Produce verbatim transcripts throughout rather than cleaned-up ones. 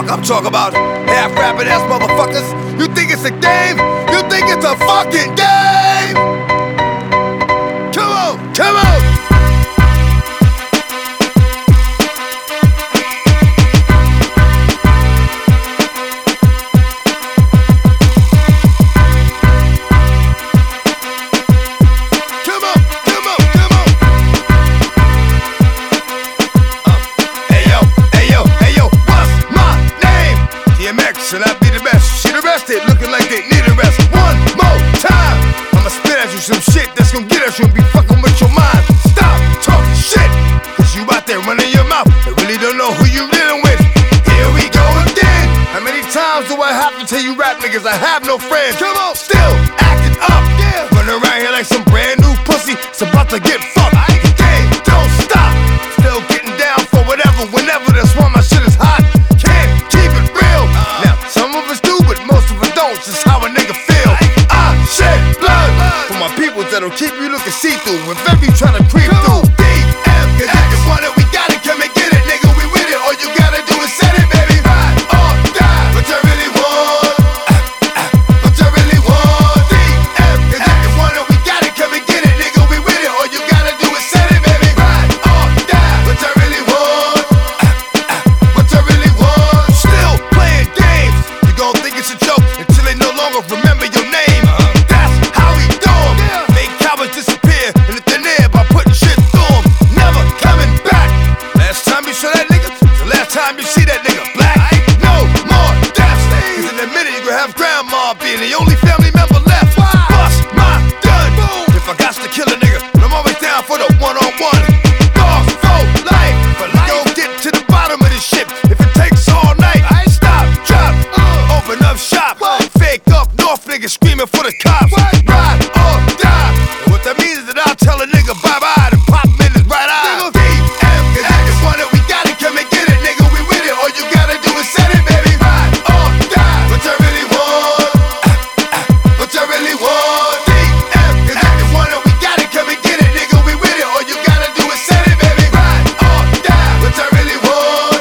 fuck I'm talking about? Half rapping ass motherfuckers. You think it's a game? You think it's a fucking game? Come on, come on. And I be the best. Shit arrested, looking like they need a rest. One more time, I'ma spit at you some shit that's gonna get at you and be fucking with your mind. Stop talking shit, cause you out there running your mouth and really don't know who you dealing with. Here we go again. How many times do I have to tell you rap niggas I have no friends? Come on, still acting up, yeah. Running around here like some brand new pussy. It's about to get fucked. Hey, don't stop. Still getting down for whatever, whenever. That's why my shit is hot. Can't keep it real. Now some of us do, but most of us don't. Just how a nigga feel. I shed blood for my people that'll keep you looking see-through if ever you tryna creep through. D M, cause if you want it, we got it. Come and get it, nigga. We with it. All you gotta do is set it, baby. Ride or die. What you really want? What you really want? D M, cause if you want it, we got it. Come and get it, nigga. We with it. All you gotta do is set it, baby. Ride or die. What you really want? What you really want? Still playing games. You gon' think it's a joke until they no longer remember your name. That's how we do 'em. Make cowards disappear in the thin air by putting shit through 'em. Never coming back. Last time you saw that nigga, the last time you see that nigga. Black, no more deaths. Cause in a minute you gon' have grandma being the only family member left. Bust my gun if I got to kill a nigga, but I'm always down for the one-on-one. Dogs for life, but I gon' get to the bottom of this shit if it takes all night. Stop, drop, open up shop. Fake up north niggas screaming for the cops. Ride or die. And what that means is that I'll tell a nigga bye-bye and pop him in his right eye. D M, cause if you want it, we got it. Come and get it, nigga. We with it. All you gotta do is set it, baby. Ride or die. What you really want? What you really want? D M, cause if you want it, we got it. Come and get it, nigga. We with it. All you gotta do is set it, baby. Ride or die. What you really want?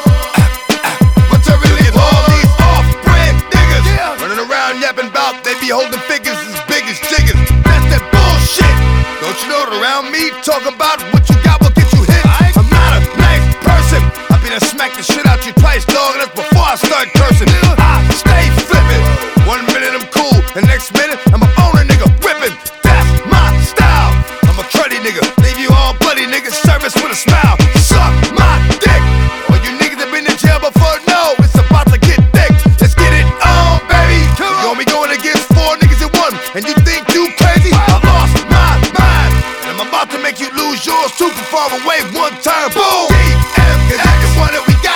What you really want? All these off-brand niggas running around yapping about they be holding figures as big as jiggers. That's that bullshit. Don't you know that around me talking about what you got will get you hit? I'm not a nice person. I be done smack the shit out you twice, dog. That's before I start cursing. I stay flipping. One minute I'm cool, the next minute I'm a owner nigga whipping. That's my style. I'm a cruddy nigga, leave you all bloody nigga. Service with a smile. Suck my dick. All you niggas that been in jail before know it's about to get thick. Let's get it on, baby. You gon' be going against four niggas at one, and you think you crazy? I lost my mind, and I'm about to make you lose yours too. Far away one time, boom. D M, cause if you want it, we got